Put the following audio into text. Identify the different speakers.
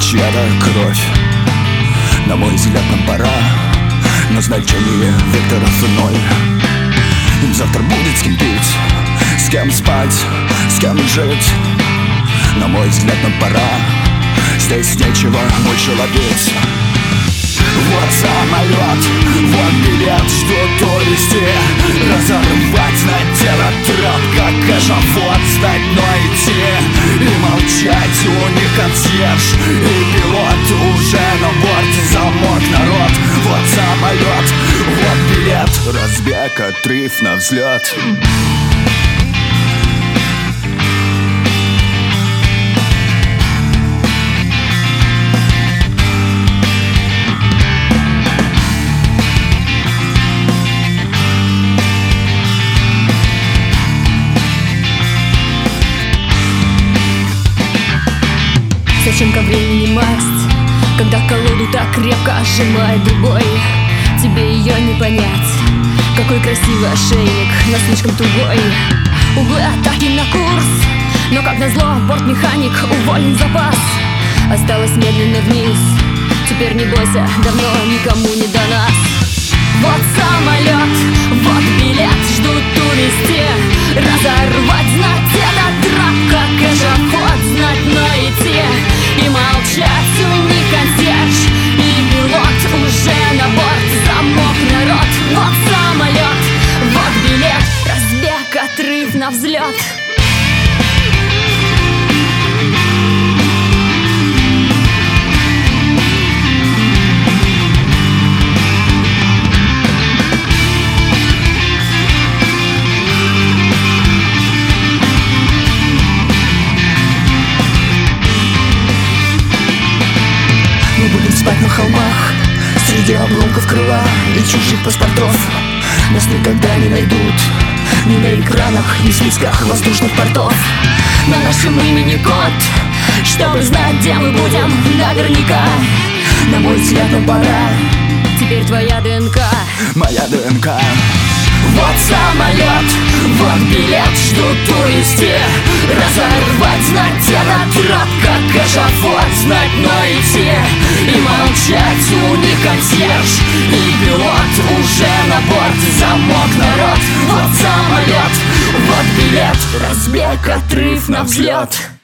Speaker 1: чья-то кровь. На мой взгляд, нам пора, но значение векторов ноль. Им завтра будет с кем пить, с кем спать, с кем жить. На мой взгляд, нам пора, здесь нечего больше ловить. Вот самолет, вот билет, что туристы разорвать на тело трап, как эшафот, знать, но идти и молчать. У них консьерж и пилот, уже на борте замок, народ. Вот самолет, вот билет, разбег, отрыв на взлет.
Speaker 2: Зачем ко времени масть, когда колоду так крепко сжимает другой? Тебе ее не понять. Какой красивый ошейник, но слишком тугой. Углы атаки на курс, но как назло бортмеханик уволен в запас. Осталось медленно вниз, теперь не бойся, давно никому не до нас. Вот самолет, вот билет, ждут туристы разорвать, знать этот драп, как эшафот, знать, но идти и молчать. У них консьерж и пилот, уже на борт замок, народ. Вот самолет, вот билет, разбег, отрыв на взлет.
Speaker 1: Мы будем спать на холмах, среди обломков крыла и чужих паспортов. Нас никогда не найдут ни на экранах, ни в списках воздушных портов.
Speaker 2: На нашем имени код, чтобы знать, где мы будем наверняка.
Speaker 1: На мой взгляд, нам пора,
Speaker 2: теперь твоя ДНК,
Speaker 1: моя ДНК.
Speaker 2: вот самолет, вот билет, ждут туристы разорвать, знать этот драп, как эшафот, знать, но идти и молчать. У них консьерж и пилот, уже на борте замок, народ. Вот самолет, вот билет, разбег, отрыв на взлет.